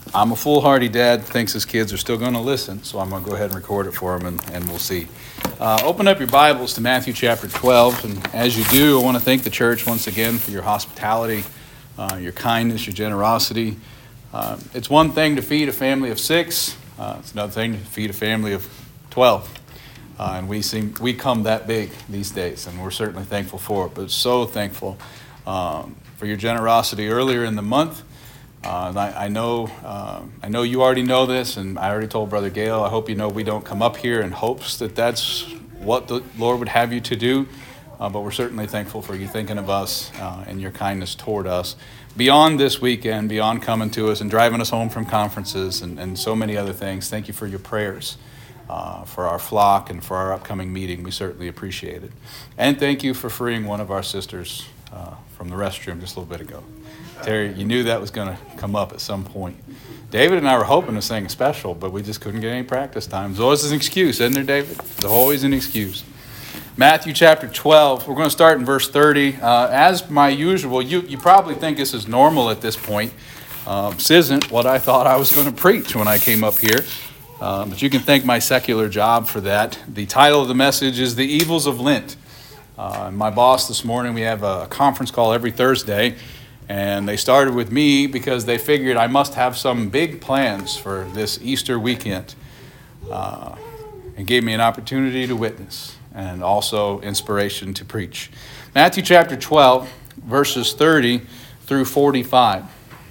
I'm a foolhardy dad, thinks his kids are still going to listen, so I'm going to go ahead and record it for them, and we'll see. Open up your Bibles to Matthew chapter 12, and as you do, I want to thank the church once again for your hospitality, your kindness, your generosity. It's one thing to feed a family of 6. It's another thing to feed a family of 12. And we come that big these days, and we're certainly thankful for it, but so thankful for your generosity earlier in the month. I know you already know this, and I already told Brother Gale, I hope you know we don't come up here in hopes that that's what the Lord would have you to do, but we're certainly thankful for you thinking of us and your kindness toward us. Beyond this weekend, beyond coming to us and driving us home from conferences and so many other things, thank you for your prayers for our flock and for our upcoming meeting. We certainly appreciate it. And thank you for freeing one of our sisters from the restroom just a little bit ago. Terry, you knew that was going to come up at some point. David and I were hoping to sing a special, but we just couldn't get any practice time. There's always an excuse, isn't there, David? There's always an excuse. Matthew chapter 12, we're going to start in verse 30. As my usual, you probably think this is normal at this point. This isn't what I thought I was going to preach when I came up here, but you can thank my secular job for that. The title of the message is The Evils of Lent. My boss this morning, we have a conference call every Thursday, and they started with me because they figured I must have some big plans for this Easter weekend, and gave me an opportunity to witness and also inspiration to preach. Matthew chapter 12, verses 30 through 45.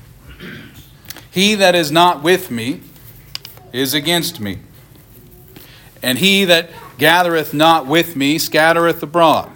He that is not with me is against me, and he that gathereth not with me scattereth abroad.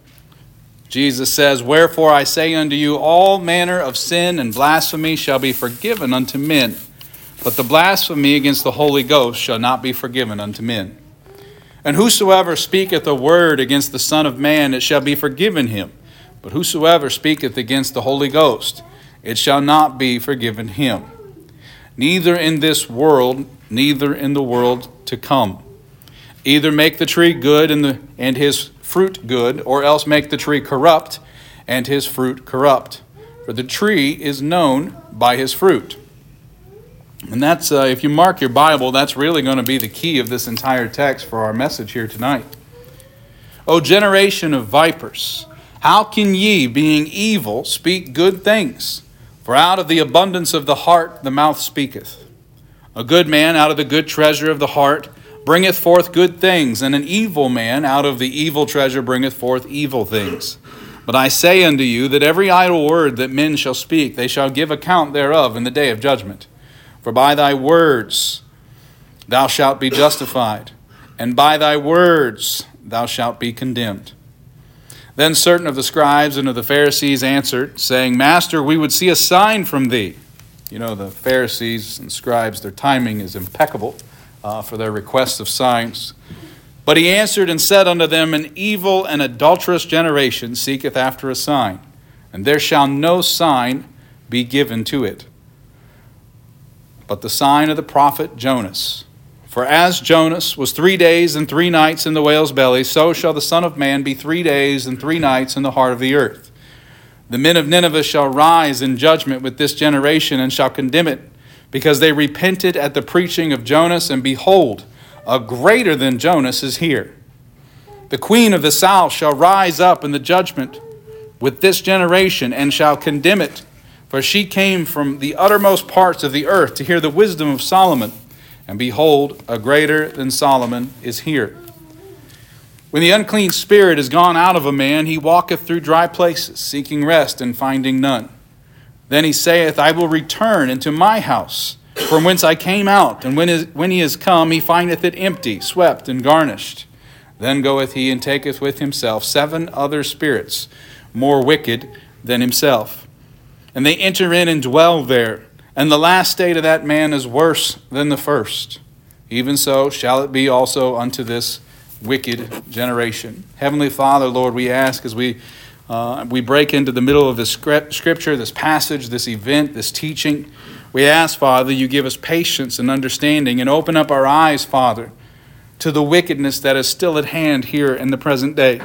Jesus says, Wherefore I say unto you, all manner of sin and blasphemy shall be forgiven unto men, but the blasphemy against the Holy Ghost shall not be forgiven unto men. And whosoever speaketh a word against the Son of Man, it shall be forgiven him. But whosoever speaketh against the Holy Ghost, it shall not be forgiven him. Neither in this world, neither in the world to come. Either make the tree good and his fruit good, or else make the tree corrupt and his fruit corrupt. For the tree is known by his fruit. And that's, if you mark your Bible, that's really going to be the key of this entire text for our message here tonight. O generation of vipers, how can ye, being evil, speak good things? For out of the abundance of the heart the mouth speaketh. A good man out of the good treasure of the heart bringeth forth good things, and an evil man out of the evil treasure bringeth forth evil things. But I say unto you that every idle word that men shall speak, they shall give account thereof in the day of judgment. For by thy words thou shalt be justified, and by thy words thou shalt be condemned. Then certain of the scribes and of the Pharisees answered, saying, Master, we would see a sign from thee. You know, the Pharisees and scribes, their timing is impeccable for their requests of signs. But he answered and said unto them, An evil and adulterous generation seeketh after a sign, and there shall no sign be given to it, but the sign of the prophet Jonas. For as Jonas was 3 days and 3 nights in the whale's belly, so shall the Son of Man be 3 days and 3 nights in the heart of the earth. The men of Nineveh shall rise in judgment with this generation, and shall condemn it, because they repented at the preaching of Jonas, and behold, a greater than Jonas is here. The queen of the south shall rise up in the judgment with this generation, and shall condemn it, for she came from the uttermost parts of the earth to hear the wisdom of Solomon, and behold, a greater than Solomon is here. When the unclean spirit is gone out of a man, he walketh through dry places, seeking rest and finding none. Then he saith, I will return into my house, from whence I came out. And when he is come, he findeth it empty, swept, and garnished. Then goeth he and taketh with himself 7 other spirits, more wicked than himself. And they enter in and dwell there. And the last state of that man is worse than the first. Even so shall it be also unto this wicked generation. Heavenly Father, Lord, we ask as we break into the middle of this scripture, this passage, this event, this teaching. We ask, Father, you give us patience and understanding, and open up our eyes, Father, to the wickedness that is still at hand here in the present day.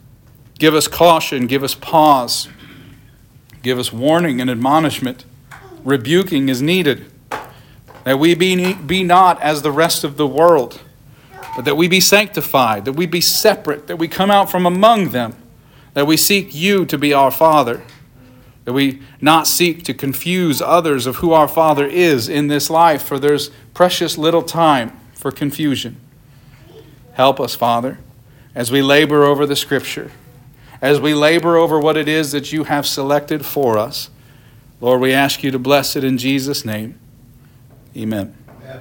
Give us caution, give us pause, give us warning and admonishment rebuking is needed. That we be not as the rest of the world, but that we be sanctified, that we be separate, that we come out from among them, that we seek you to be our Father, that we not seek to confuse others of who our Father is in this life, for there's precious little time for confusion. Help us, Father, as we labor over the Scripture, as we labor over what it is that you have selected for us. Lord, we ask you to bless it in Jesus' name. Amen.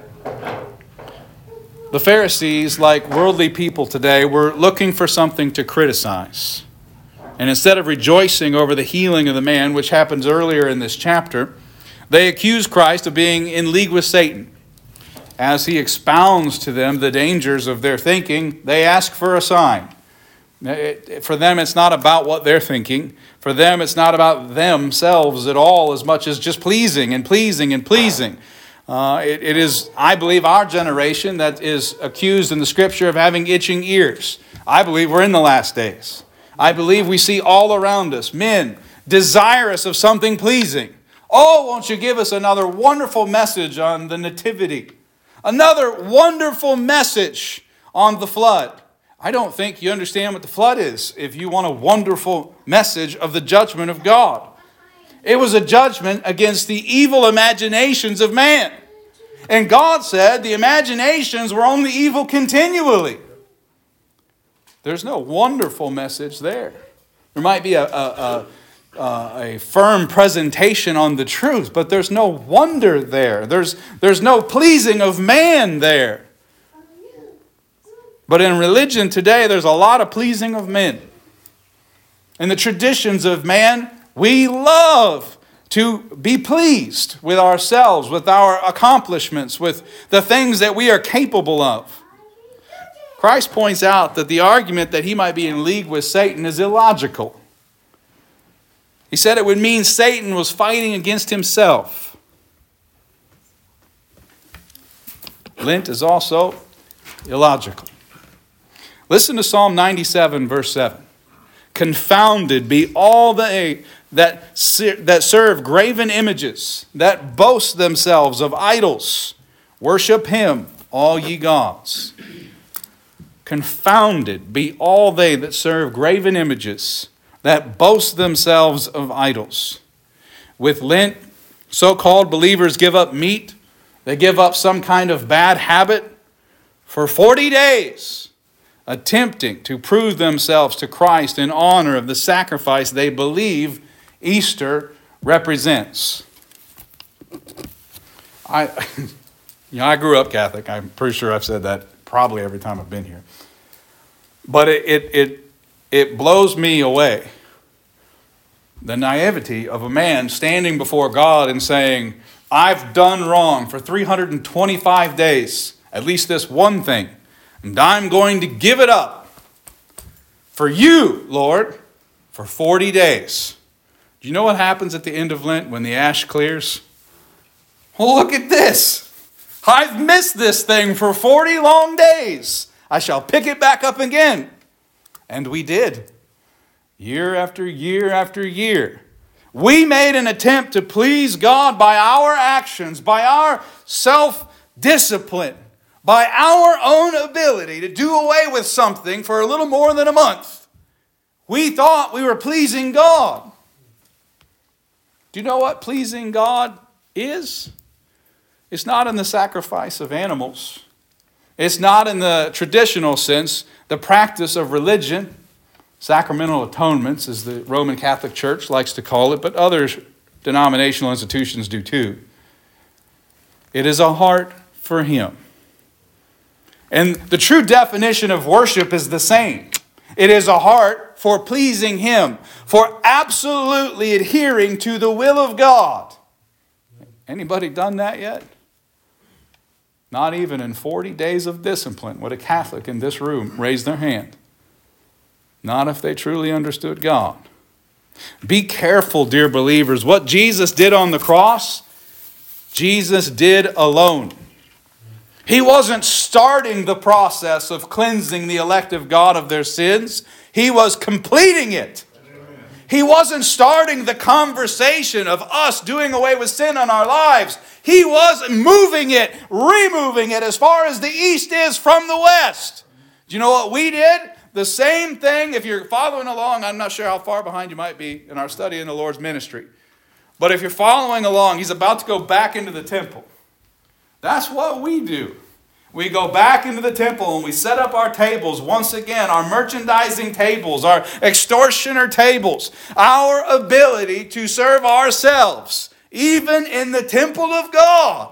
The Pharisees, like worldly people today, were looking for something to criticize. And instead of rejoicing over the healing of the man, which happens earlier in this chapter, they accuse Christ of being in league with Satan. As he expounds to them the dangers of their thinking, they ask for a sign. For them, it's not about what they're thinking. For them, it's not about themselves at all, as much as just pleasing and pleasing and pleasing. It is, I believe, our generation that is accused in the Scripture of having itching ears. I believe we're in the last days. I believe we see all around us men desirous of something pleasing. Oh, won't you give us another wonderful message on the nativity? Another wonderful message on the flood. I don't think you understand what the flood is if you want a wonderful message of the judgment of God. It was a judgment against the evil imaginations of man. And God said the imaginations were only evil continually. There's no wonderful message there. There might be a firm presentation on the truth, but there's no wonder there. There's no pleasing of man there. But in religion today, there's a lot of pleasing of men. In the traditions of man, we love to be pleased with ourselves, with our accomplishments, with the things that we are capable of. Christ points out that the argument that he might be in league with Satan is illogical. He said it would mean Satan was fighting against himself. Lent is also illogical. Listen to Psalm 97, verse 7. Confounded be all they that serve graven images, that boast themselves of idols. Worship him, all ye gods. Confounded be all they that serve graven images, that boast themselves of idols. With Lent, so-called believers give up meat. They give up some kind of bad habit for 40 days. Attempting to prove themselves to Christ in honor of the sacrifice they believe Easter represents. I grew up Catholic. I'm pretty sure I've said that probably every time I've been here. But it blows me away, the naivety of a man standing before God and saying, I've done wrong for 325 days, at least this one thing. And I'm going to give it up for you, Lord, for 40 days. Do you know what happens at the end of Lent when the ash clears? Well, look at this. I've missed this thing for 40 long days. I shall pick it back up again. And we did. Year after year after year. We made an attempt to please God by our actions, by our self-discipline, by our own ability to do away with something for a little more than a month. We thought we were pleasing God. Do you know what pleasing God is? It's not in the sacrifice of animals. It's not in the traditional sense, the practice of religion. Sacramental atonements, as the Roman Catholic Church likes to call it, but other denominational institutions do too. It is a heart for him. And the true definition of worship is the same. It is a heart for pleasing him, for absolutely adhering to the will of God. Anybody done that yet? Not even in 40 days of discipline would a Catholic in this room raise their hand. Not if they truly understood God. Be careful, dear believers. What Jesus did on the cross, Jesus did alone. He wasn't starting the process of cleansing the elect of God of their sins. He was completing it. He wasn't starting the conversation of us doing away with sin in our lives. He was moving it, removing it as far as the east is from the west. Do you know what we did? The same thing. If you're following along, I'm not sure how far behind you might be in our study in the Lord's ministry. But if you're following along, he's about to go back into the temple. That's what we do. We go back into the temple and we set up our tables once again, our merchandising tables, our extortioner tables, our ability to serve ourselves, even in the temple of God.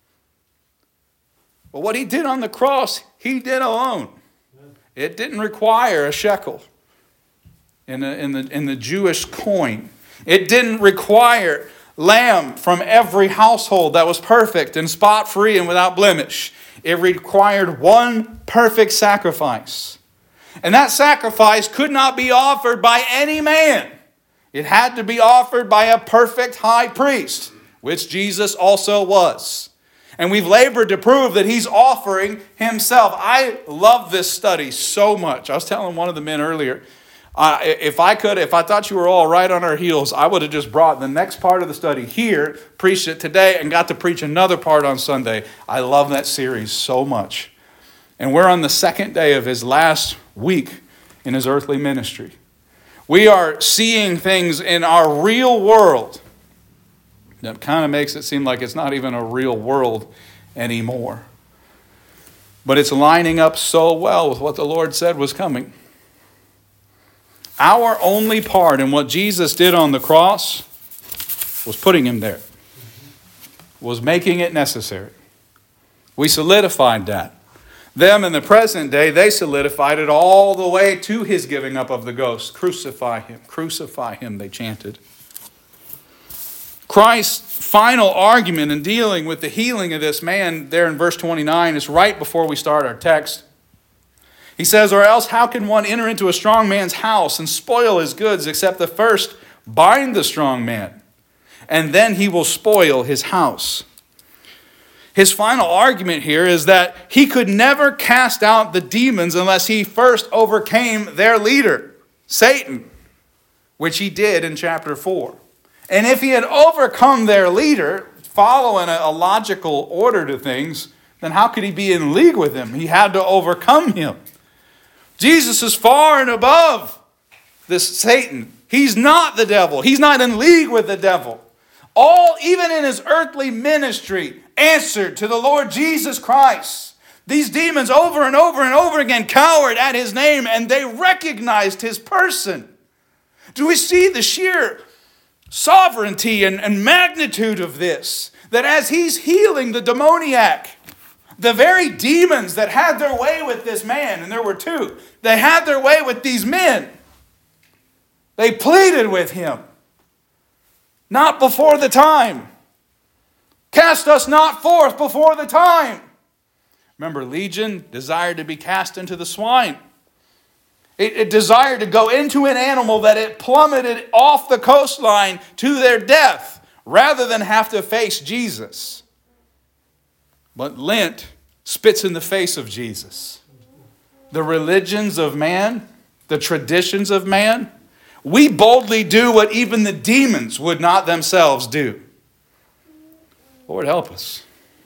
But what he did on the cross, he did alone. It didn't require a shekel in the Jewish coin. It didn't require lamb from every household that was perfect and spot-free and without blemish. It required one perfect sacrifice. And that sacrifice could not be offered by any man. It had to be offered by a perfect high priest, which Jesus also was. And we've labored to prove that he's offering himself. I love this study so much. I was telling one of the men earlier, if I thought you were all right on our heels, I would have just brought the next part of the study here, preached it today, and got to preach another part on Sunday. I love that series so much. And we're on the second day of his last week in his earthly ministry. We are seeing things in our real world that kind of makes it seem like it's not even a real world anymore. But it's lining up so well with what the Lord said was coming. Our only part in what Jesus did on the cross was putting him there, was making it necessary. We solidified that. Them in the present day, they solidified it all the way to his giving up of the ghost. Crucify him, they chanted. Christ's final argument in dealing with the healing of this man there in verse 29 is right before we start our text. He says, or else how can one enter into a strong man's house and spoil his goods except the first bind the strong man, and then he will spoil his house. His final argument here is that he could never cast out the demons unless he first overcame their leader, Satan, which he did in chapter 4. And if he had overcome their leader, following a logical order to things, then how could he be in league with him? He had to overcome him. Jesus is far and above this Satan. He's not the devil. He's not in league with the devil. Even in his earthly ministry, answered to the Lord Jesus Christ. These demons over and over and over again cowered at his name, and they recognized his person. Do we see the sheer sovereignty and magnitude of this? That as he's healing the demoniac, the very demons that had their way with this man, and there were two, they had their way with these men. They pleaded with him. Not before the time. Cast us not forth before the time. Remember, Legion desired to be cast into the swine. It desired to go into an animal that it plummeted off the coastline to their death, rather than have to face Jesus. But Lent spits in the face of Jesus. The religions of man, the traditions of man, we boldly do what even the demons would not themselves do. Lord, help us.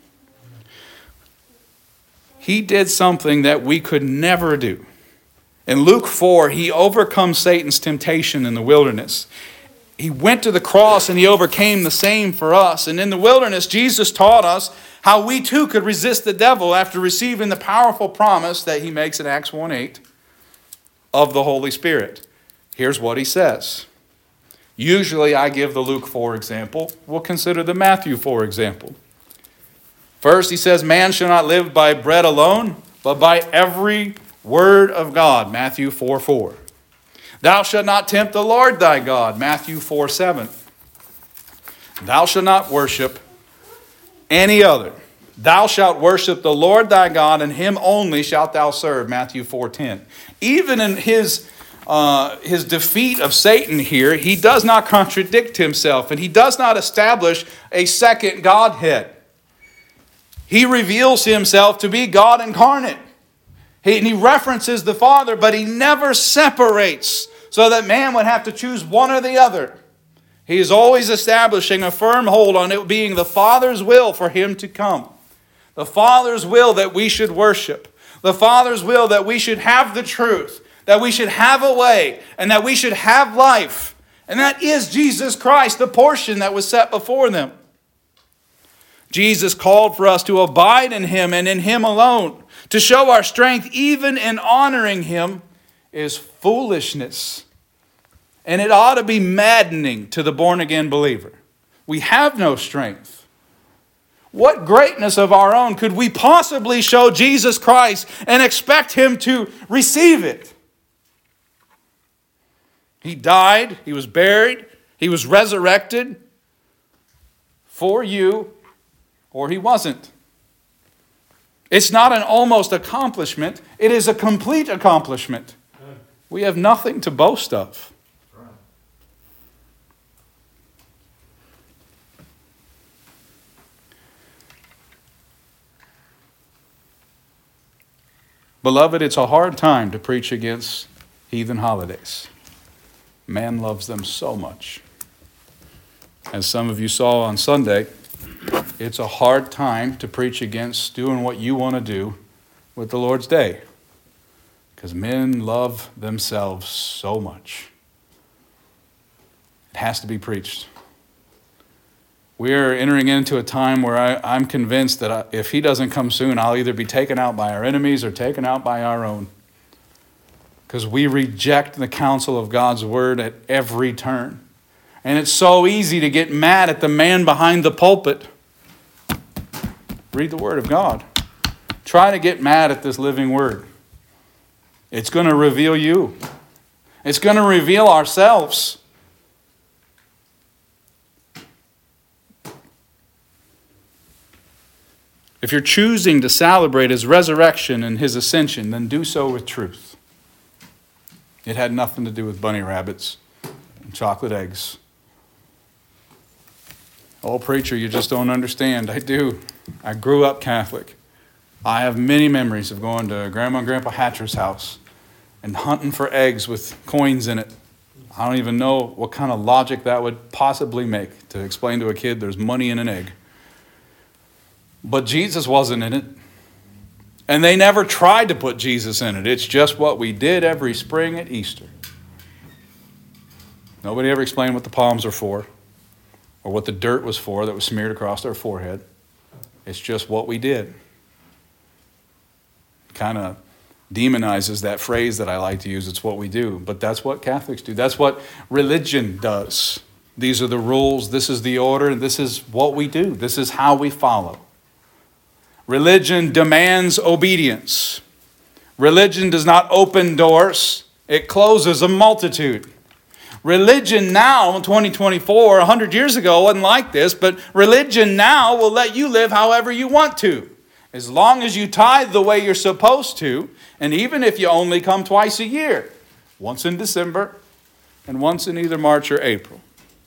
He did something that we could never do. In Luke 4, he overcomes Satan's temptation in the wilderness. He went to the cross and he overcame the same for us. And in the wilderness, Jesus taught us how we too could resist the devil after receiving the powerful promise that he makes in Acts 1:8 of the Holy Spirit. Here's what he says. Usually I give the Luke 4 example. We'll consider the Matthew 4 example. First, he says, man shall not live by bread alone, but by every word of God. Matthew 4:4. Thou shalt not tempt the Lord thy God. Matthew 4:7. Thou shalt not worship any other. Thou shalt worship the Lord thy God, and him only shalt thou serve. Matthew 4:10. Even in his defeat of Satan here, he does not contradict himself, and he does not establish a second Godhead. He reveals himself to be God incarnate. He references the Father, but he never separates so that man would have to choose one or the other. He is always establishing a firm hold on it being the Father's will for him to come. The Father's will that we should worship. The Father's will that we should have the truth, that we should have a way, and that we should have life. And that is Jesus Christ, the portion that was set before them. Jesus called for us to abide in Him and in Him alone. To show our strength even in honoring Him is foolishness. And it ought to be maddening to the born-again believer. We have no strength. What greatness of our own could we possibly show Jesus Christ and expect Him to receive it? He died, He was buried, He was resurrected for you, or He wasn't. It's not an almost accomplishment, it is a complete accomplishment. We have nothing to boast of. Beloved, it's a hard time to preach against heathen holidays. Man loves them so much. As some of you saw on Sunday, it's a hard time to preach against doing what you want to do with the Lord's Day. Because men love themselves so much. It has to be preached. We're entering into a time where I'm convinced that if He doesn't come soon, I'll either be taken out by our enemies or taken out by our own. Because we reject the counsel of God's word at every turn. And it's so easy to get mad at the man behind the pulpit. Read the Word of God. Try to get mad at this living Word. It's going to reveal you. It's going to reveal ourselves. If you're choosing to celebrate His resurrection and His ascension, then do so with truth. It had nothing to do with bunny rabbits and chocolate eggs. Oh, preacher, you just don't understand. I do. I grew up Catholic. I have many memories of going to Grandma and Grandpa Hatcher's house and hunting for eggs with coins in it. I don't even know what kind of logic that would possibly make to explain to a kid there's money in an egg. But Jesus wasn't in it. And they never tried to put Jesus in it. It's just what we did every spring at Easter. Nobody ever explained what the palms are for or what the dirt was for that was smeared across our forehead. It's just what we did. Kind of demonizes that phrase that I like to use, it's what we do. But that's what Catholics do. That's what religion does. These are the rules, this is the order, and this is what we do. This is how we follow. Religion demands obedience. Religion does not open doors. It closes a multitude. Religion now, in 2024, 100 years ago, wasn't like this, but religion now will let you live however you want to. As long as you tithe the way you're supposed to, and even if you only come twice a year, once in December and once in either March or April.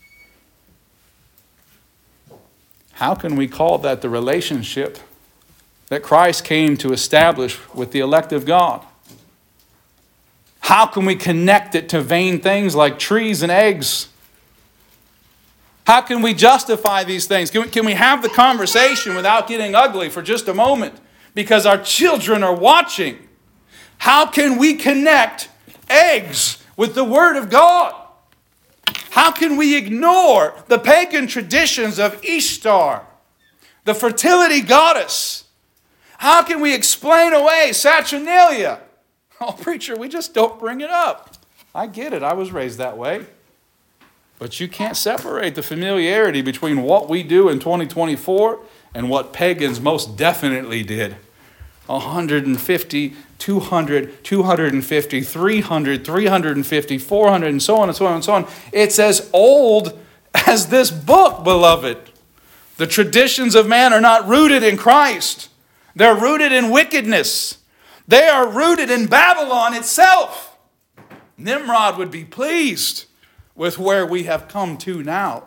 How can we call that the relationship that Christ came to establish with the elect of God? How can we connect it to vain things like trees and eggs? How can we justify these things? Can we have the conversation without getting ugly for just a moment? Because our children are watching. How can we connect eggs with the Word of God? How can we ignore the pagan traditions of Ishtar, the fertility goddess? How can we explain away Saturnalia? Oh, preacher, we just don't bring it up. I get it. I was raised that way. But you can't separate the familiarity between what we do in 2024 and what pagans most definitely did. 150, 200, 250, 300, 350, 400, and so on and so on and so on. It's as old as this book, beloved. The traditions of man are not rooted in Christ. They're rooted in wickedness. They are rooted in Babylon itself. Nimrod would be pleased with where we have come to now.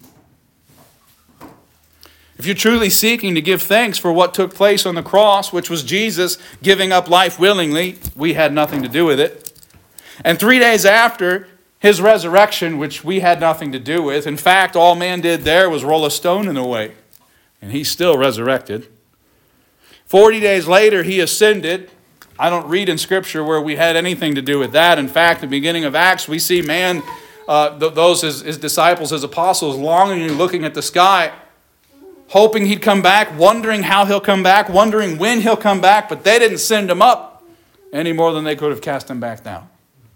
If you're truly seeking to give thanks for what took place on the cross, which was Jesus giving up life willingly, we had nothing to do with it. And 3 days after his resurrection, which we had nothing to do with, in fact, all man did there was roll a stone in the way. And he's still resurrected. 40 days later, he ascended. I don't read in Scripture where we had anything to do with that. In fact, at the beginning of Acts, we see his disciples, his apostles, longingly looking at the sky, hoping he'd come back, wondering how he'll come back, wondering when he'll come back, but they didn't send him up any more than they could have cast him back down.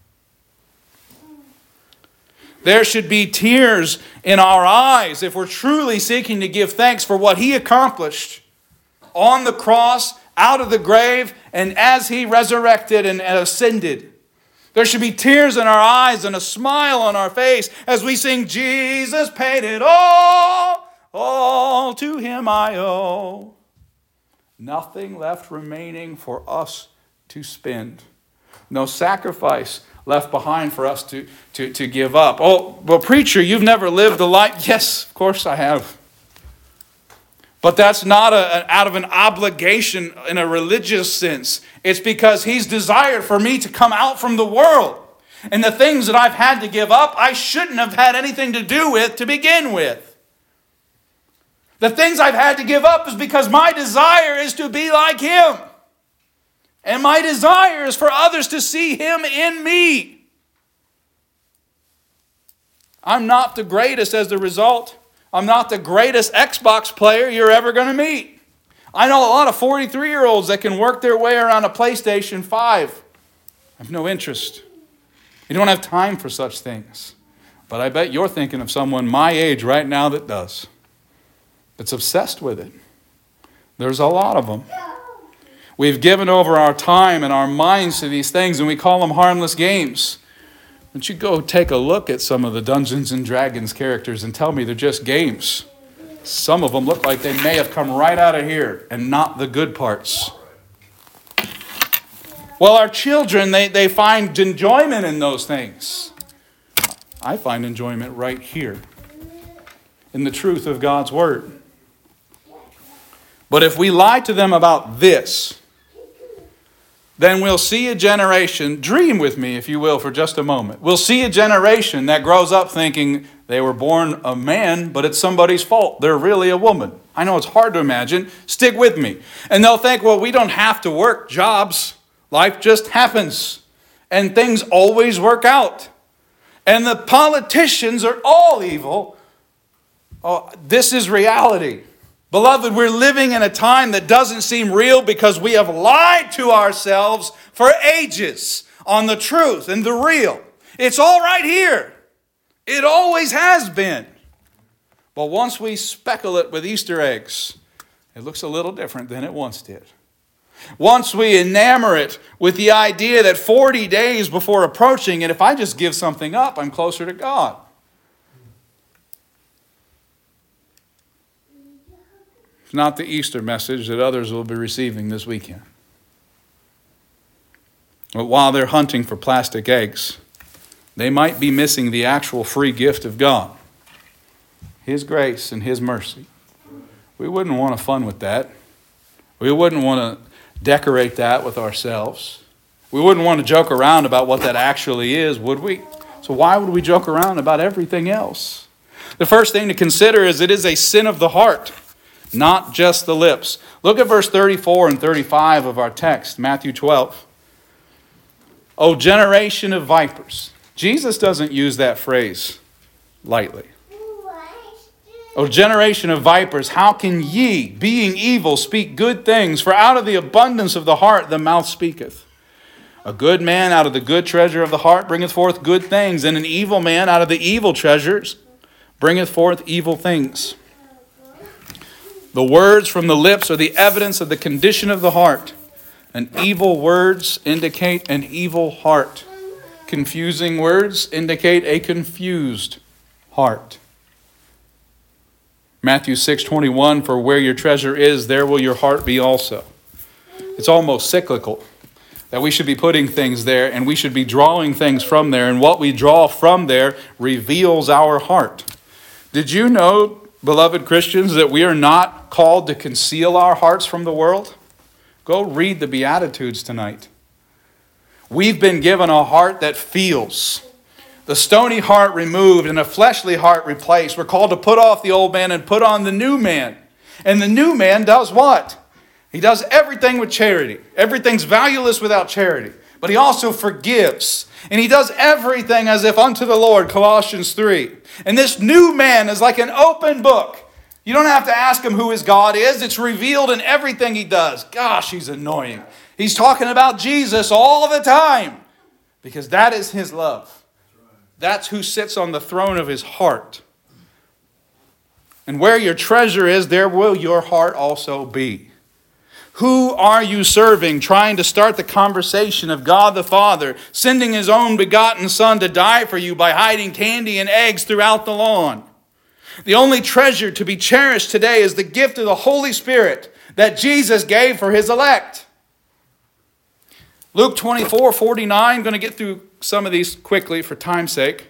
There should be tears in our eyes if we're truly seeking to give thanks for what he accomplished on the cross, out of the grave, and as he resurrected and ascended. There should be tears in our eyes and a smile on our face as we sing, Jesus paid it all to him I owe. Nothing left remaining for us to spend. No sacrifice left behind for us to give up. Oh, well, preacher, you've never lived a life. Yes, of course I have. But that's not out of an obligation in a religious sense. It's because he's desired for me to come out from the world. And the things that I've had to give up, I shouldn't have had anything to do with to begin with. The things I've had to give up is because my desire is to be like him. And my desire is for others to see him in me. I'm not the greatest as a result. I'm not the greatest Xbox player you're ever going to meet. I know a lot of 43-year-olds that can work their way around a PlayStation 5. I have no interest. You don't have time for such things. But I bet you're thinking of someone my age right now that does. That's obsessed with it. There's a lot of them. We've given over our time and our minds to these things, and we call them harmless games. Don't you go take a look at some of the Dungeons and Dragons characters and tell me they're just games. Some of them look like they may have come right out of here and not the good parts. Well, our children, they find enjoyment in those things. I find enjoyment right here in the truth of God's Word. But if we lie to them about this, then we'll see a generation, dream with me if you will for just a moment. We'll see a generation that grows up thinking they were born a man, but it's somebody's fault. They're really a woman. I know it's hard to imagine. Stick with me. And they'll think, well, we don't have to work jobs. Life just happens. And things always work out. And the politicians are all evil. Oh, this is reality. Beloved, we're living in a time that doesn't seem real because we have lied to ourselves for ages on the truth and the real. It's all right here. It always has been. But once we speckle it with Easter eggs, it looks a little different than it once did. Once we enamor it with the idea that 40 days before approaching it, if I just give something up, I'm closer to God. It's not the Easter message that others will be receiving this weekend. But while they're hunting for plastic eggs, they might be missing the actual free gift of God. His grace and His mercy. We wouldn't want to fun with that. We wouldn't want to decorate that with ourselves. We wouldn't want to joke around about what that actually is, would we? So why would we joke around about everything else? The first thing to consider is it is a sin of the heart. Not just the lips. Look at verse 34 and 35 of our text, Matthew 12. O generation of vipers. Jesus doesn't use that phrase lightly. O generation of vipers, how can ye, being evil, speak good things? For out of the abundance of the heart the mouth speaketh. A good man out of the good treasure of the heart bringeth forth good things, and an evil man out of the evil treasures bringeth forth evil things. The words from the lips are the evidence of the condition of the heart. And evil words indicate an evil heart. Confusing words indicate a confused heart. Matthew 6:21, for where your treasure is, there will your heart be also. It's almost cyclical that we should be putting things there and we should be drawing things from there. And what we draw from there reveals our heart. Did you know, beloved Christians, that we are not called to conceal our hearts from the world? Go read the Beatitudes tonight. We've been given a heart that feels. The stony heart removed and a fleshly heart replaced. We're called to put off the old man and put on the new man. And the new man does what? He does everything with charity. Everything's valueless without charity. But he also forgives. And he does everything as if unto the Lord, Colossians 3. And this new man is like an open book. You don't have to ask him who his God is. It's revealed in everything he does. Gosh, he's annoying. He's talking about Jesus all the time. Because that is his love. That's who sits on the throne of his heart. And where your treasure is, there will your heart also be. Who are you serving, trying to start the conversation of God the Father, sending his own begotten Son to die for you by hiding candy and eggs throughout the lawn? The only treasure to be cherished today is the gift of the Holy Spirit that Jesus gave for his elect. Luke 24:49, I'm going to get through some of these quickly for time's sake.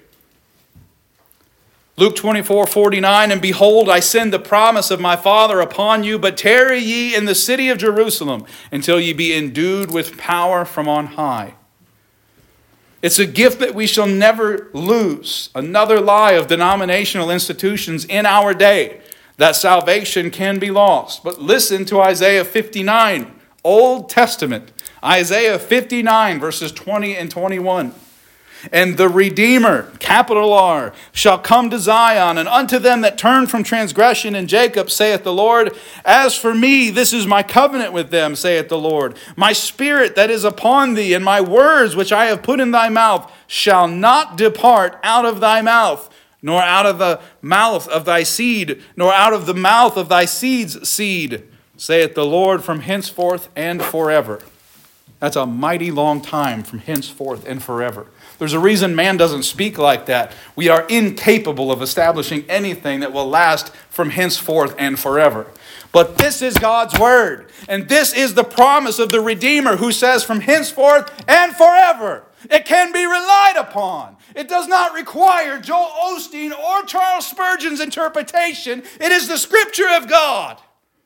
Luke 24:49, and behold, I send the promise of my Father upon you, but tarry ye in the city of Jerusalem until ye be endued with power from on high. It's a gift that we shall never lose. Another lie of denominational institutions in our day, that salvation can be lost. But listen to Isaiah 59, Old Testament. Isaiah 59, verses 20 and 21. And the Redeemer, capital R, shall come to Zion, and unto them that turn from transgression in Jacob, saith the Lord, as for me, this is my covenant with them, saith the Lord. My spirit that is upon thee, and my words which I have put in thy mouth, shall not depart out of thy mouth, nor out of the mouth of thy seed, nor out of the mouth of thy seed's seed, saith the Lord, from henceforth and forever. That's a mighty long time, from henceforth and forever. There's a reason man doesn't speak like that. We are incapable of establishing anything that will last from henceforth and forever. But this is God's word. And this is the promise of the Redeemer who says from henceforth and forever. It can be relied upon. It does not require Joel Osteen or Charles Spurgeon's interpretation. It is the Scripture of God.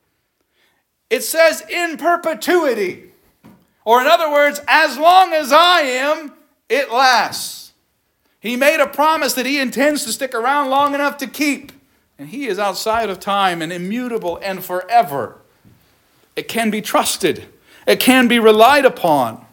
It says in perpetuity. Or in other words, as long as I am, it lasts. He made a promise that he intends to stick around long enough to keep. And he is outside of time and immutable and forever. It can be trusted. It can be relied upon.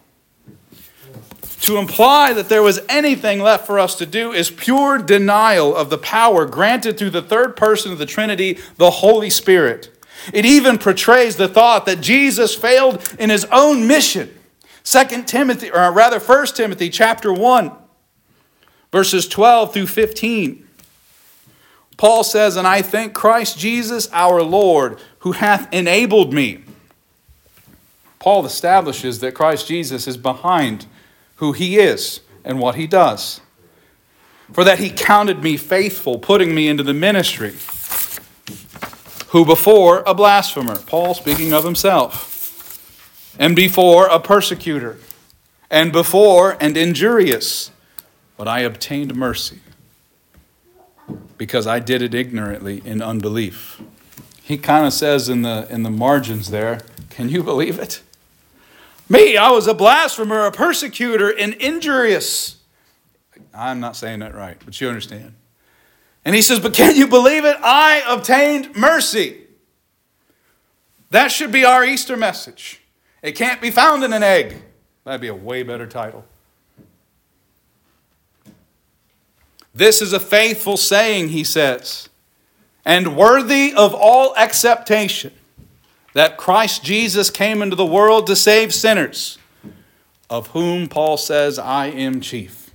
To imply that there was anything left for us to do is pure denial of the power granted through the third person of the Trinity, the Holy Spirit. It even portrays the thought that Jesus failed in his own mission. 1 Timothy chapter 1, verses 12 through 15. Paul says, and I thank Christ Jesus our Lord, who hath enabled me. Paul establishes that Christ Jesus is behind who he is and what he does. For that he counted me faithful, putting me into the ministry. Who before a blasphemer, Paul speaking of himself, and before a persecutor, and before and injurious, but I obtained mercy, because I did it ignorantly in unbelief. He kind of says in the margins there, can you believe it? Me, I was a blasphemer, a persecutor, and injurious. I'm not saying that right, but you understand. And he says, but can you believe it? I obtained mercy. That should be our Easter message. It can't be found in an egg. That'd be a way better title. This is a faithful saying, he says, and worthy of all acceptation, that Christ Jesus came into the world to save sinners, of whom Paul says, I am chief.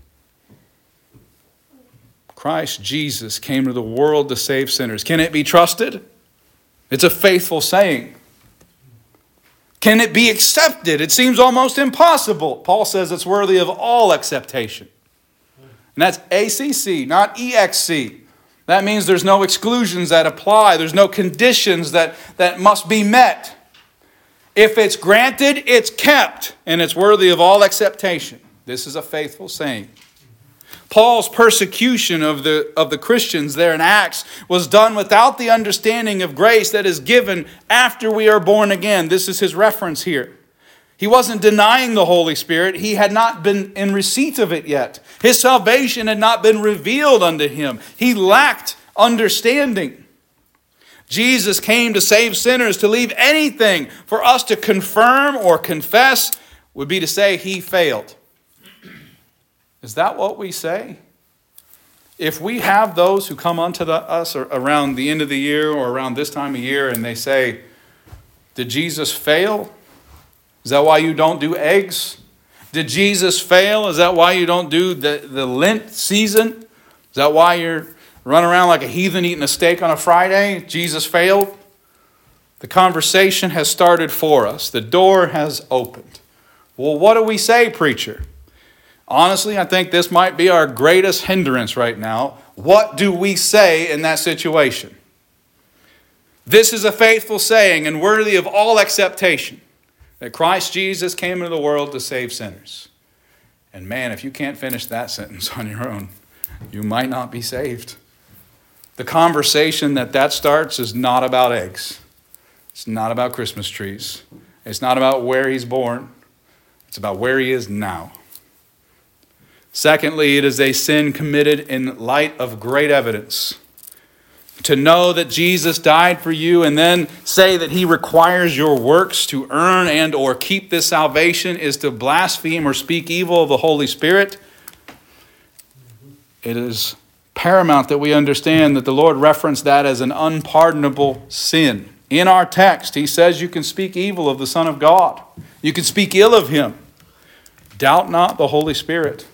Christ Jesus came into the world to save sinners. Can it be trusted? It's a faithful saying. Can it be accepted? It seems almost impossible. Paul says it's worthy of all acceptation. And that's ACC, not EXC. That means there's no exclusions that apply. There's no conditions that must be met. If it's granted, it's kept, and it's worthy of all acceptation. This is a faithful saying. Paul's persecution of the Christians there in Acts was done without the understanding of grace that is given after we are born again. This is his reference here. He wasn't denying the Holy Spirit. He had not been in receipt of it yet. His salvation had not been revealed unto him. He lacked understanding. Jesus came to save sinners. To leave anything for us to confirm or confess would be to say he failed. Is that what we say? If we have those who come unto us around the end of the year or around this time of year and they say, did Jesus fail? Is that why you don't do eggs? Did Jesus fail? Is that why you don't do the Lent season? Is that why you're running around like a heathen eating a steak on a Friday? Jesus failed? The conversation has started for us. The door has opened. Well, what do we say, preacher? Honestly, I think this might be our greatest hindrance right now. What do we say in that situation? This is a faithful saying and worthy of all acceptation, that Christ Jesus came into the world to save sinners. And man, if you can't finish that sentence on your own, you might not be saved. The conversation that starts is not about eggs. It's not about Christmas trees. It's not about where he's born. It's about where he is now. Secondly, it is a sin committed in light of great evidence. To know that Jesus died for you and then say that he requires your works to earn and or keep this salvation is to blaspheme or speak evil of the Holy Spirit. It is paramount that we understand that the Lord referenced that as an unpardonable sin. In our text, he says you can speak evil of the Son of God. You can speak ill of him. Doubt not the Holy Spirit.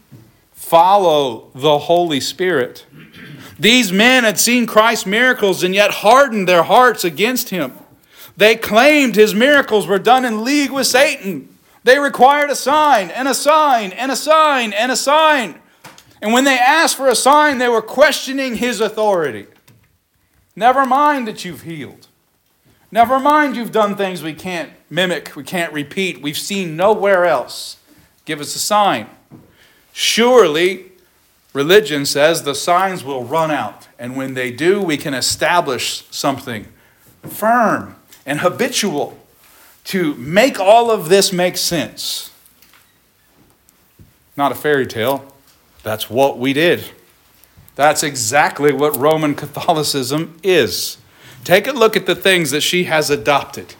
Follow the Holy Spirit. These men had seen Christ's miracles and yet hardened their hearts against him. They claimed his miracles were done in league with Satan. They required a sign and a sign and a sign and a sign. And when they asked for a sign, they were questioning his authority. Never mind that you've healed. Never mind you've done things we can't mimic, we can't repeat, we've seen nowhere else. Give us a sign. Surely, religion says the signs will run out. And when they do, we can establish something firm and habitual to make all of this make sense. Not a fairy tale. That's what we did. That's exactly what Roman Catholicism is. Take a look at the things that she has adopted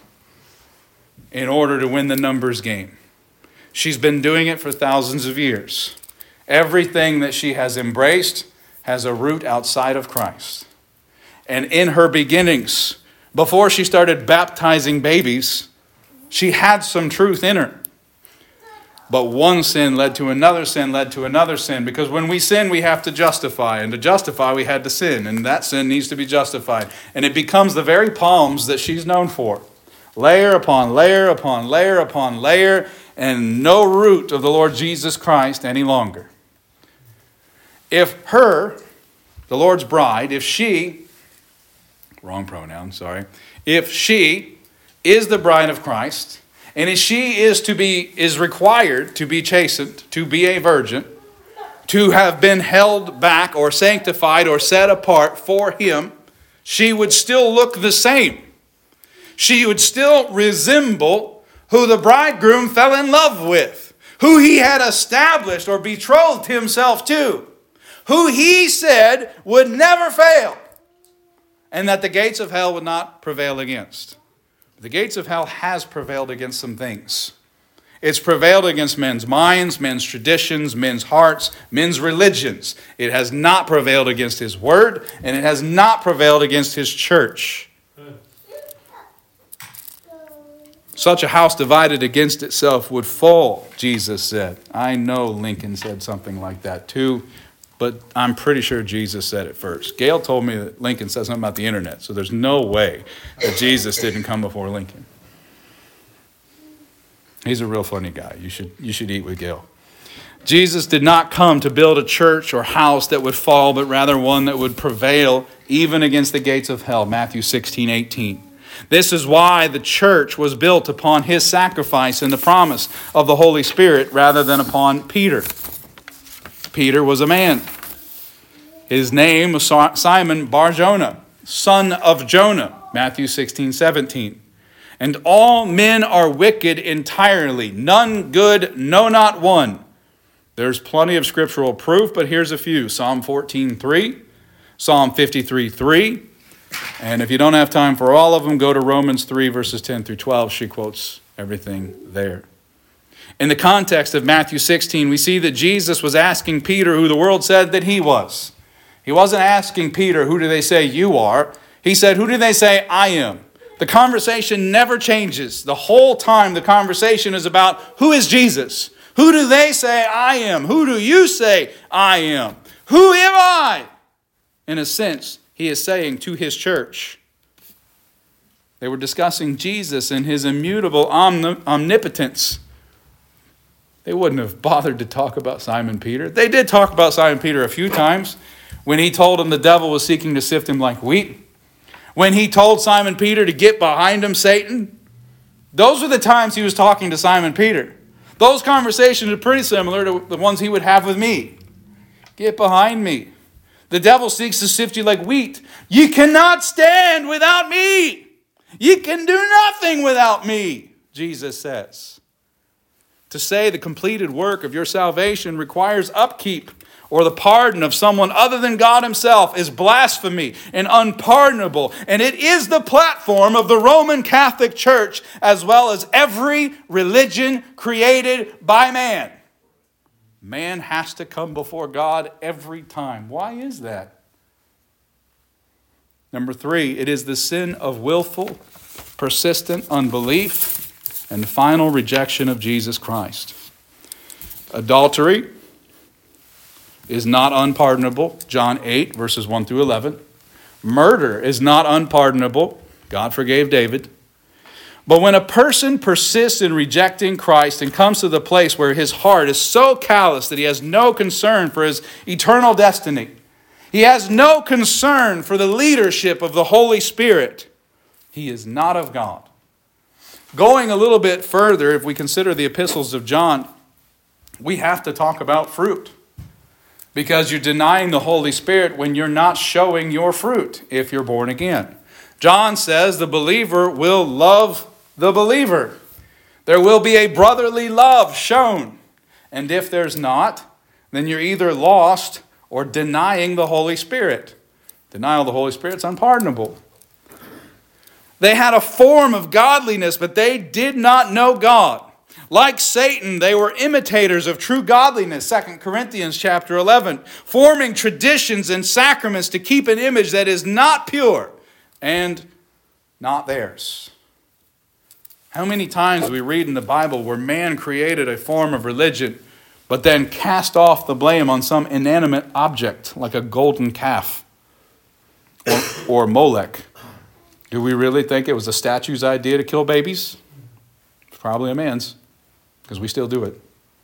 in order to win the numbers game. She's been doing it for thousands of years. Everything that she has embraced has a root outside of Christ. And in her beginnings, before she started baptizing babies, she had some truth in her. But one sin led to another sin, led to another sin. Because when we sin, we have to justify. And to justify, we had to sin. And that sin needs to be justified. And it becomes the very palms that she's known for. Layer upon layer upon layer upon layer. And no root of the Lord Jesus Christ any longer. If her, the Lord's bride, if she, wrong pronoun, sorry. If she is the bride of Christ, and if she is required to be chastened, to be a virgin, to have been held back or sanctified or set apart for him, she would still look the same. She would still resemble who the bridegroom fell in love with, who he had established or betrothed himself to, who he said would never fail, and that the gates of hell would not prevail against. The gates of hell has prevailed against some things. It's prevailed against men's minds, men's traditions, men's hearts, men's religions. It has not prevailed against his word, and it has not prevailed against his church. Such a house divided against itself would fall, Jesus said. I know Lincoln said something like that too, but I'm pretty sure Jesus said it first. Gail told me that Lincoln said something about the internet, so there's no way that Jesus didn't come before Lincoln. He's a real funny guy. You should eat with Gail. Jesus did not come to build a church or house that would fall, but rather one that would prevail even against the gates of hell. Matthew 16:18. This is why the church was built upon his sacrifice and the promise of the Holy Spirit rather than upon Peter. Peter was a man. His name was Simon Bar-Jonah, son of Jonah, Matthew 16:17. And all men are wicked entirely, none good, no, not one. There's plenty of scriptural proof, but here's a few. Psalm 14:3, Psalm 53:3. And if you don't have time for all of them, go to Romans 3, verses 10 through 12. She quotes everything there. In the context of Matthew 16, we see that Jesus was asking Peter who the world said that he was. He wasn't asking Peter, who do they say you are? He said, who do they say I am? The conversation never changes. The whole time the conversation is about who is Jesus? Who do they say I am? Who do you say I am? Who am I? In a sense, he is saying to his church. They were discussing Jesus and his immutable omnipotence. They wouldn't have bothered to talk about Simon Peter. They did talk about Simon Peter a few times when he told him the devil was seeking to sift him like wheat. When he told Simon Peter to get behind him, Satan. Those were the times he was talking to Simon Peter. Those conversations are pretty similar to the ones he would have with me. Get behind me. The devil seeks to sift you like wheat. You cannot stand without me. You can do nothing without me, Jesus says. To say the completed work of your salvation requires upkeep or the pardon of someone other than God himself is blasphemy and unpardonable. And it is the platform of the Roman Catholic Church as well as every religion created by man. Man has to come before God every time. Why is that? Number 3, it is the sin of willful, persistent unbelief and final rejection of Jesus Christ. Adultery is not unpardonable. John 8, verses 1 through 11. Murder is not unpardonable. God forgave David. But when a person persists in rejecting Christ and comes to the place where his heart is so callous that he has no concern for his eternal destiny, he has no concern for the leadership of the Holy Spirit, he is not of God. Going a little bit further, if we consider the epistles of John, we have to talk about fruit. Because you're denying the Holy Spirit when you're not showing your fruit if you're born again. John says the believer will love the believer. There will be a brotherly love shown. And if there's not, then you're either lost or denying the Holy Spirit. Denial of the Holy Spirit is unpardonable. They had a form of godliness, but they did not know God. Like Satan, they were imitators of true godliness, 2 Corinthians chapter 11, forming traditions and sacraments to keep an image that is not pure and not theirs. How many times we read in the Bible where man created a form of religion, but then cast off the blame on some inanimate object, like a golden calf or Molech? Do we really think it was a statue's idea to kill babies? It's probably a man's, because we still do it.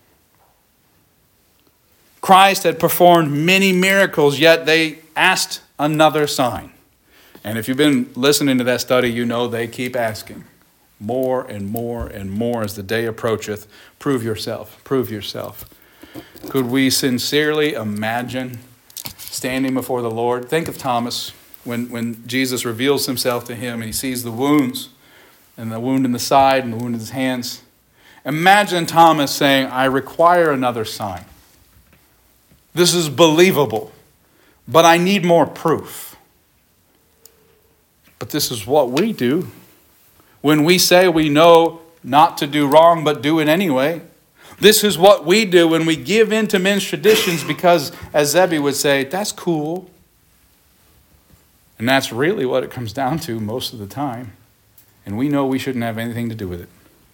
Christ had performed many miracles, yet they asked another sign. And if you've been listening to that study, you know they keep asking more and more and more as the day approacheth. Prove yourself. Prove yourself. Could we sincerely imagine standing before the Lord? Think of Thomas. When Jesus reveals himself to him and he sees the wounds and the wound in the side and the wound in his hands. Imagine Thomas saying, I require another sign. This is believable, but I need more proof. But this is what we do when we say we know not to do wrong, but do it anyway. This is what we do when we give in to men's traditions because, as Zebby would say, that's cool. And that's really what it comes down to most of the time. And we know we shouldn't have anything to do with it.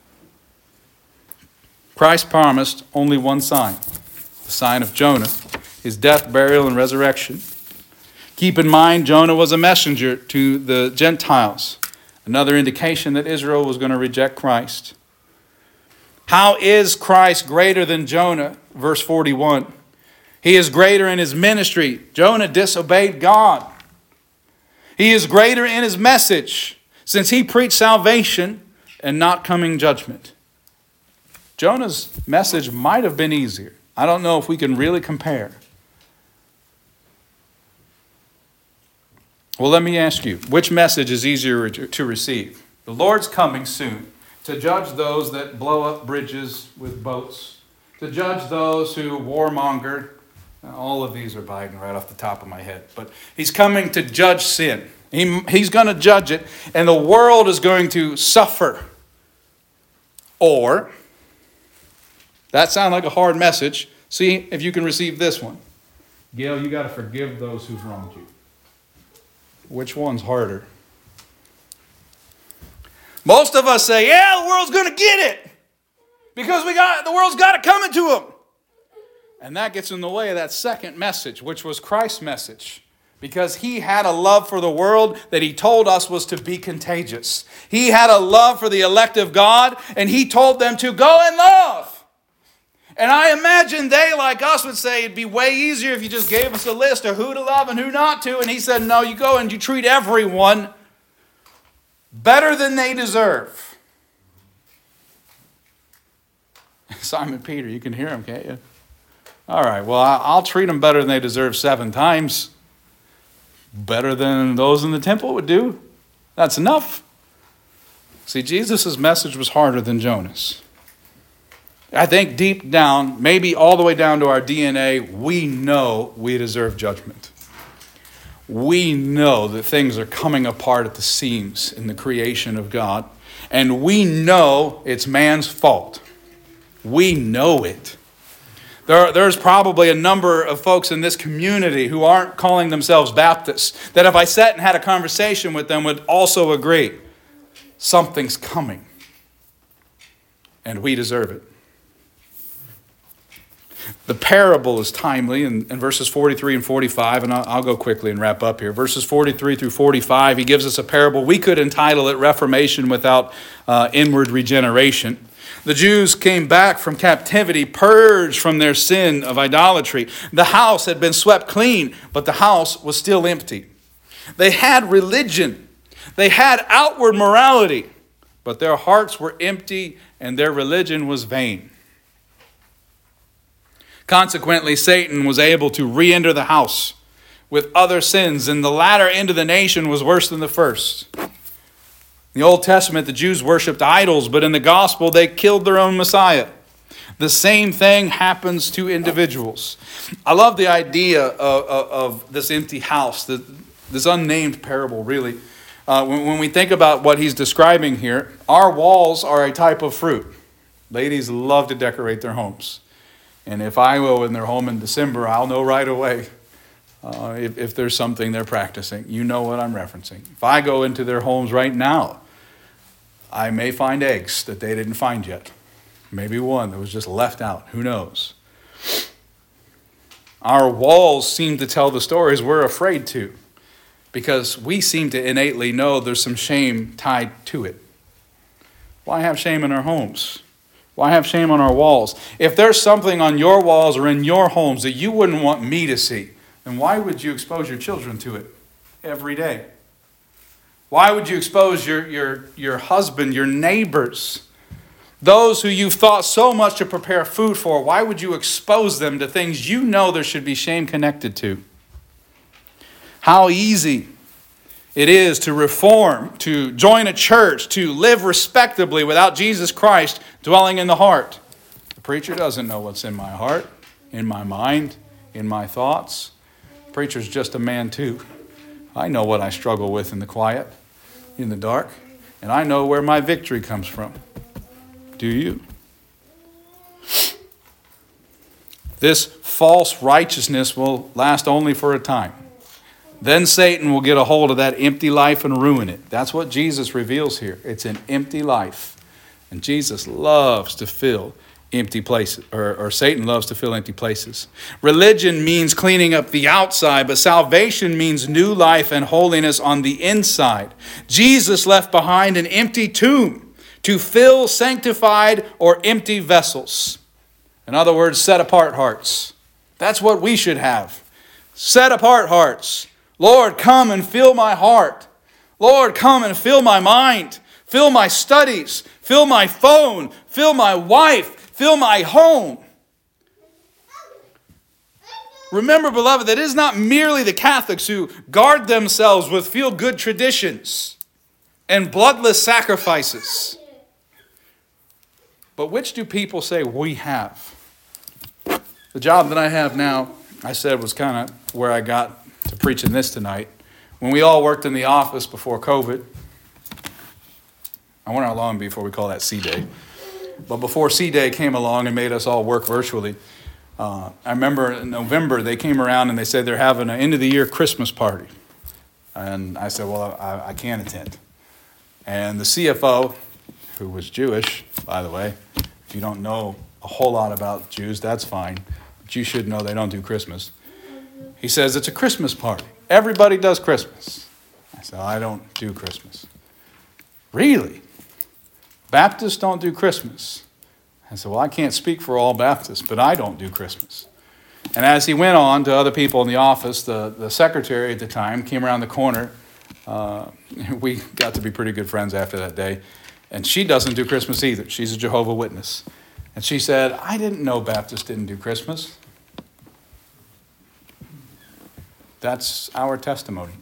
Christ promised only one sign, the sign of Jonah, his death, burial, and resurrection. Keep in mind, Jonah was a messenger to the Gentiles, another indication that Israel was going to reject Christ. How is Christ greater than Jonah? Verse 41. He is greater in his ministry. Jonah disobeyed God. He is greater in his message, since he preached salvation and not coming judgment. Jonah's message might have been easier. I don't know if we can really compare. Well, let me ask you, which message is easier to receive? The Lord's coming soon to judge those that blow up bridges with boats, to judge those who warmonger. All of these are Biden right off the top of my head. But he's coming to judge sin. He's going to judge it, and the world is going to suffer. Or, that sounds like a hard message. See if you can receive this one. Gail, you got to forgive those who've wronged you. Which one's harder? Most of us say, yeah, the world's going to get it. Because the world's got it coming to them. And that gets in the way of that second message, which was Christ's message. Because he had a love for the world that he told us was to be contagious. He had a love for the elect of God, and he told them to go and love. And I imagine they, like us, would say it'd be way easier if you just gave us a list of who to love and who not to. And he said, no, you go and you treat everyone better than they deserve. Simon Peter, you can hear him, can't you? All right, well, I'll treat them better than they deserve 7 times. Better than those in the temple would do. That's enough. See, Jesus' message was harder than Jonah's. I think deep down, maybe all the way down to our DNA, we know we deserve judgment. We know that things are coming apart at the seams in the creation of God. And we know it's man's fault. We know it. There's probably a number of folks in this community who aren't calling themselves Baptists, that if I sat and had a conversation with them would also agree, something's coming. And we deserve it. The parable is timely in verses 43 and 45, and I'll go quickly and wrap up here. Verses 43 through 45, he gives us a parable. We could entitle it Reformation Without Inward Regeneration. The Jews came back from captivity, purged from their sin of idolatry. The house had been swept clean, but the house was still empty. They had religion. They had outward morality, but their hearts were empty and their religion was vain. Consequently, Satan was able to re-enter the house with other sins, and the latter end of the nation was worse than the first. In the Old Testament, the Jews worshipped idols, but in the gospel, they killed their own Messiah. The same thing happens to individuals. I love the idea of this empty house, this unnamed parable, really. When we think about what he's describing here, our walls are a type of fruit. Ladies love to decorate their homes. And if I go in their home in December, I'll know right away if there's something they're practicing. You know what I'm referencing. If I go into their homes right now, I may find eggs that they didn't find yet. Maybe one that was just left out. Who knows? Our walls seem to tell the stories we're afraid to, because we seem to innately know there's some shame tied to it. Why have shame in our homes? Why have shame on our walls? If there's something on your walls or in your homes that you wouldn't want me to see, then why would you expose your children to it every day? Why would you expose your husband, your neighbors, those who you've thought so much to prepare food for? Why would you expose them to things you know there should be shame connected to? How easy it is to reform, to join a church, to live respectably without Jesus Christ dwelling in the heart. The preacher doesn't know what's in my heart, in my mind, in my thoughts. The preacher's just a man too. I know what I struggle with in the quiet, in the dark, and I know where my victory comes from. Do you? This false righteousness will last only for a time. Then Satan will get a hold of that empty life and ruin it. That's what Jesus reveals here. It's an empty life. And Jesus loves to fill empty places, or Satan loves to fill empty places. Religion means cleaning up the outside, but salvation means new life and holiness on the inside. Jesus left behind an empty tomb to fill sanctified or empty vessels. In other words, set apart hearts. That's what we should have. Set apart hearts. Lord, come and fill my heart. Lord, come and fill my mind. Fill my studies. Fill my phone. Fill my wife. Fill my home. Remember, beloved, that it is not merely the Catholics who guard themselves with feel-good traditions. and bloodless sacrifices. But which do people say we have? The job that I have now, I said, was kind of where I got to preaching this tonight. When we all worked in the office before COVID, I wonder how long before we call that C-Day. But before C-Day came along and made us all work virtually, I remember in November they came around and they said they're having an end-of-the-year Christmas party. And I said, well, I can't attend. And the CFO, who was Jewish, by the way, if you don't know a whole lot about Jews, that's fine. But you should know they don't do Christmas. He says, it's a Christmas party. Everybody does Christmas. I said, I don't do Christmas. Really? Baptists don't do Christmas. I said, well, I can't speak for all Baptists, but I don't do Christmas. And as he went on to other people in the office, the secretary at the time came around the corner. We got to be pretty good friends after that day. And she doesn't do Christmas either. She's a Jehovah's Witness. And she said, I didn't know Baptists didn't do Christmas. That's our testimony.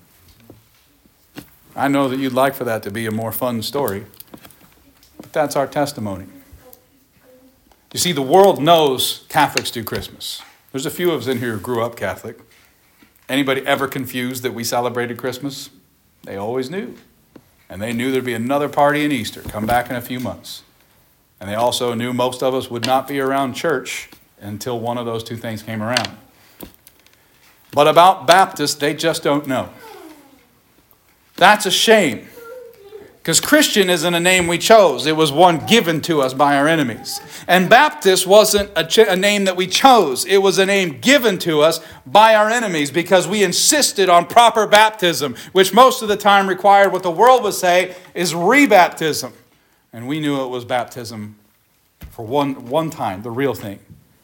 I know that you'd like for that to be a more fun story, but that's our testimony. You see, the world knows Catholics do Christmas. There's a few of us in here who grew up Catholic. Anybody ever confused that we celebrated Christmas? They always knew. And they knew there'd be another party in Easter, come back in a few months. And they also knew most of us would not be around church until one of those two things came around. But about Baptists, they just don't know. That's a shame. Because Christian isn't a name we chose. It was one given to us by our enemies. And Baptist wasn't a name that we chose. It was a name given to us by our enemies because we insisted on proper baptism, which most of the time required what the world would say is rebaptism. And we knew it was baptism for one time, the real thing.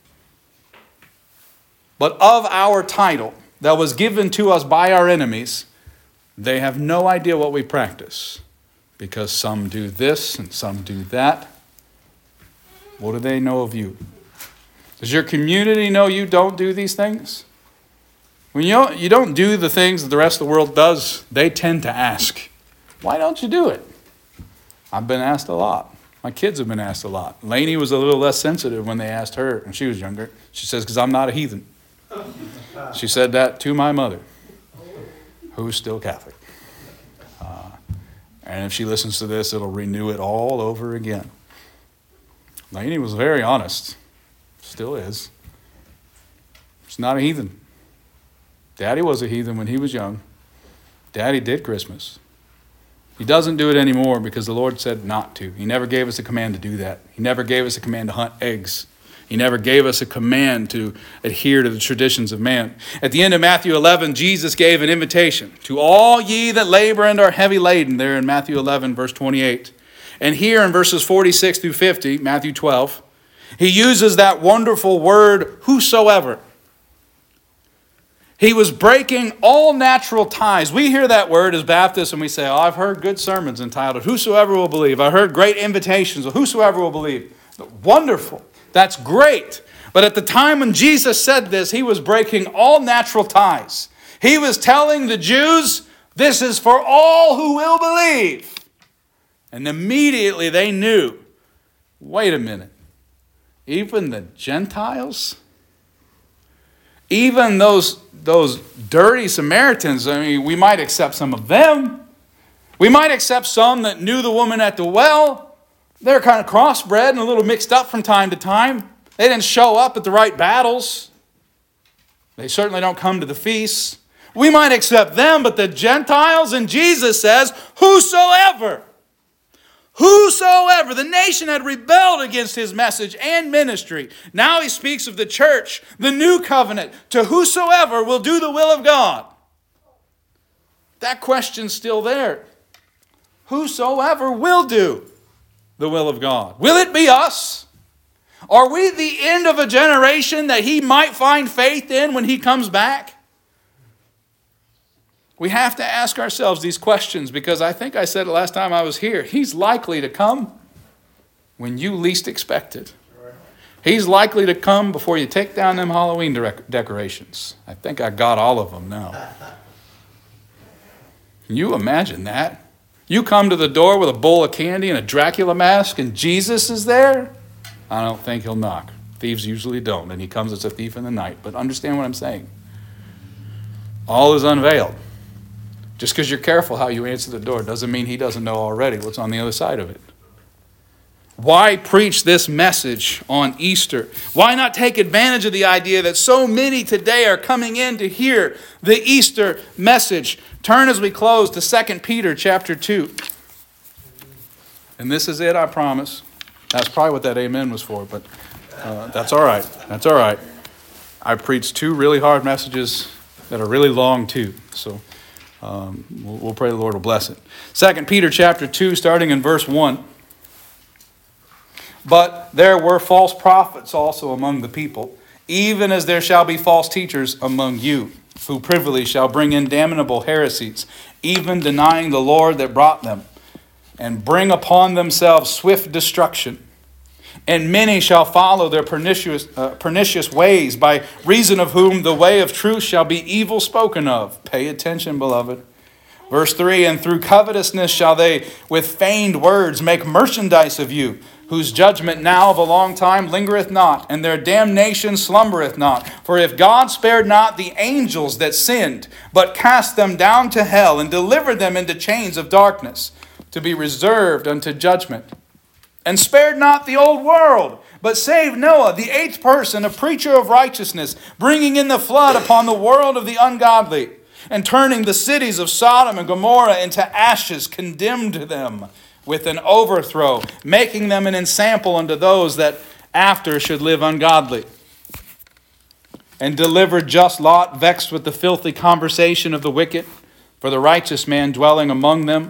But of our title that was given to us by our enemies, they have no idea what we practice. Because some do this and some do that. What do they know of you? Does your community know you don't do these things? When you don't do the things that the rest of the world does, they tend to ask, why don't you do it? I've been asked a lot. My kids have been asked a lot. Lainey was a little less sensitive when they asked her when she was younger. She says, because I'm not a heathen. She said that to my mother, who's still Catholic. And if she listens to this, it'll renew it all over again. Lainey was very honest. Still is. She's not a heathen. Daddy was a heathen when he was young. Daddy did Christmas. He doesn't do it anymore because the Lord said not to. He never gave us a command to do that. He never gave us a command to hunt eggs. He never gave us a command to adhere to the traditions of man. At the end of Matthew 11, Jesus gave an invitation to all ye that labor and are heavy laden, there in Matthew 11, verse 28. And here in verses 46 through 50, Matthew 12, he uses that wonderful word, whosoever. He was breaking all natural ties. We hear that word as Baptists and we say, I've heard good sermons entitled, whosoever will believe. I heard great invitations of whosoever will believe. Wonderful. That's great. But at the time when Jesus said this, he was breaking all natural ties. He was telling the Jews, this is for all who will believe. And immediately they knew, wait a minute, even the Gentiles? Even those dirty Samaritans, I mean, we might accept some of them. We might accept some that knew the woman at the well. They're kind of crossbred and a little mixed up from time to time. They didn't show up at the right battles. They certainly don't come to the feasts. We might accept them, but the Gentiles, and Jesus says, whosoever. Whosoever. The nation had rebelled against his message and ministry. Now he speaks of the church, the new covenant, to whosoever will do the will of God. That question's still there. Whosoever will do the will of God. Will it be us? Are we the end of a generation that he might find faith in when he comes back? We have to ask ourselves these questions because I think I said it last time I was here. He's likely to come when you least expect it. He's likely to come before you take down them Halloween decorations. I think I got all of them now. Can you imagine that? You come to the door with a bowl of candy and a Dracula mask and Jesus is there? I don't think he'll knock. Thieves usually don't, and he comes as a thief in the night. But understand what I'm saying. All is unveiled. Just because you're careful how you answer the door doesn't mean he doesn't know already what's on the other side of it. Why preach this message on Easter? Why not take advantage of the idea that so many today are coming in to hear the Easter message? Turn as we close to 2 Peter chapter 2. And this is it, I promise. That's probably what that amen was for, but that's all right. That's all right. I preached 2 really hard messages that are really long too. So we'll pray the Lord will bless it. 2 Peter chapter 2, starting in verse 1. But there were false prophets also among the people, even as there shall be false teachers among you, who privily shall bring in damnable heresies, even denying the Lord that brought them, and bring upon themselves swift destruction. And many shall follow their pernicious ways, by reason of whom the way of truth shall be evil spoken of. Pay attention, beloved. Verse 3, and through covetousness shall they with feigned words make merchandise of you, whose judgment now of a long time lingereth not, and their damnation slumbereth not. For if God spared not the angels that sinned, but cast them down to hell, and delivered them into chains of darkness, to be reserved unto judgment, and spared not the old world, but saved Noah, the 8th person, a preacher of righteousness, bringing in the flood upon the world of the ungodly, and turning the cities of Sodom and Gomorrah into ashes, condemned them with an overthrow, making them an ensample unto those that after should live ungodly. And delivered just Lot, vexed with the filthy conversation of the wicked, for the righteous man dwelling among them,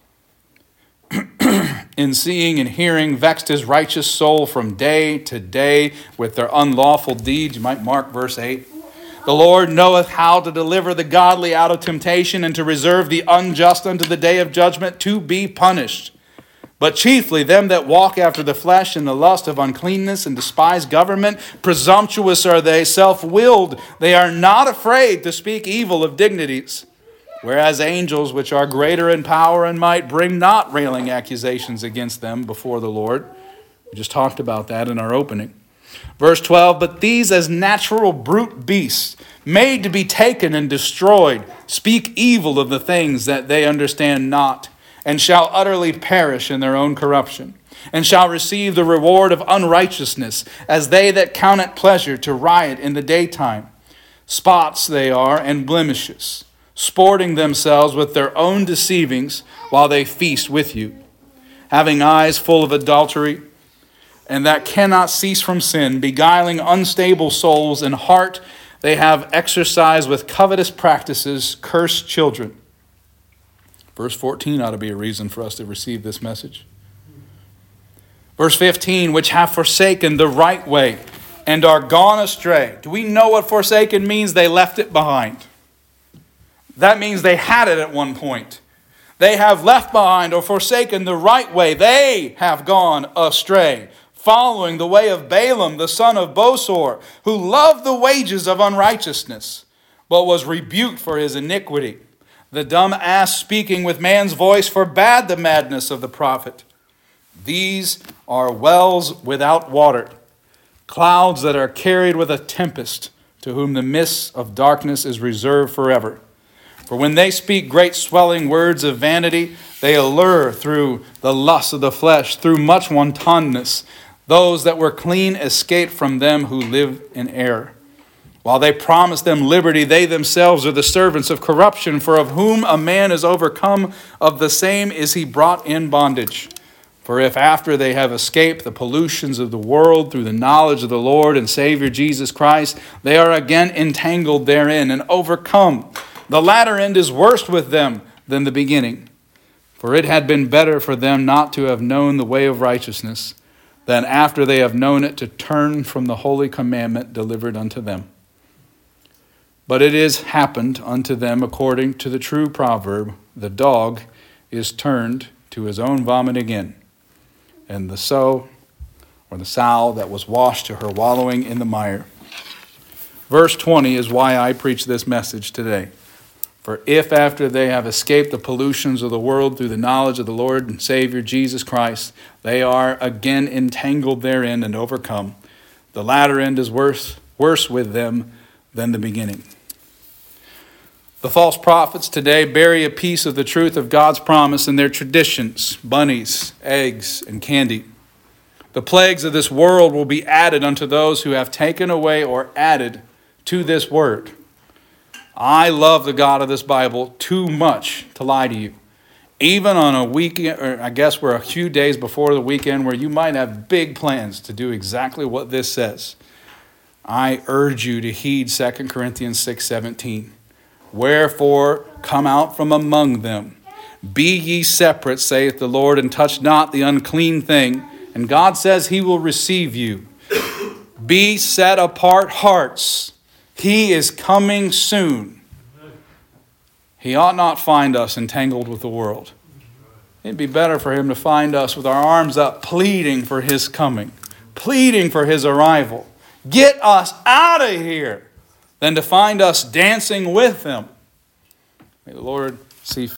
in seeing and hearing, vexed his righteous soul from day to day with their unlawful deeds. You might mark verse 8. The Lord knoweth how to deliver the godly out of temptation, and to reserve the unjust unto the day of judgment, to be punished. But chiefly them that walk after the flesh in the lust of uncleanness and despise government, presumptuous are they, self-willed. They are not afraid to speak evil of dignities. Whereas angels, which are greater in power and might, bring not railing accusations against them before the Lord. We just talked about that in our opening. Verse 12, but these as natural brute beasts, made to be taken and destroyed, speak evil of the things that they understand not, and shall utterly perish in their own corruption, and shall receive the reward of unrighteousness, as they that count it pleasure to riot in the daytime. Spots they are, and blemishes, sporting themselves with their own deceivings, while they feast with you, having eyes full of adultery, and that cannot cease from sin, beguiling unstable souls, and heart they have exercised with covetous practices, cursed children. Verse 14 ought to be a reason for us to receive this message. Verse 15, which have forsaken the right way and are gone astray. Do we know what forsaken means? They left it behind. That means they had it at one point. They have left behind or forsaken the right way. They have gone astray, following the way of Balaam, the son of Bosor, who loved the wages of unrighteousness, but was rebuked for his iniquity. The dumb ass speaking with man's voice forbade the madness of the prophet. These are wells without water, clouds that are carried with a tempest, to whom the mist of darkness is reserved forever. For when they speak great swelling words of vanity, they allure through the lust of the flesh, through much wantonness. Those that were clean escape from them who live in error. While they promise them liberty, they themselves are the servants of corruption, for of whom a man is overcome, of the same is he brought in bondage. For if after they have escaped the pollutions of the world through the knowledge of the Lord and Savior Jesus Christ, they are again entangled therein and overcome, the latter end is worse with them than the beginning. For it had been better for them not to have known the way of righteousness, than after they have known it to turn from the holy commandment delivered unto them. But it is happened unto them according to the true proverb, the dog is turned to his own vomit again, and the sow that was washed to her wallowing in the mire. Verse 20 is why I preach this message today. For if after they have escaped the pollutions of the world through the knowledge of the Lord and Savior Jesus Christ, they are again entangled therein and overcome, the latter end is worse with them than the beginning. The false prophets today bury a piece of the truth of God's promise in their traditions, bunnies, eggs, and candy. The plagues of this world will be added unto those who have taken away or added to this word. I love the God of this Bible too much to lie to you. Even on a weekend, or I guess we're a few days before the weekend where you might have big plans to do exactly what this says, I urge you to heed 2 Corinthians 6:17. Wherefore, come out from among them. Be ye separate, saith the Lord, and touch not the unclean thing. And God says he will receive you. Be set apart hearts. He is coming soon. He ought not find us entangled with the world. It'd be better for him to find us with our arms up, pleading for his coming, pleading for his arrival. Get us out of here, than to find us dancing with him. May the Lord see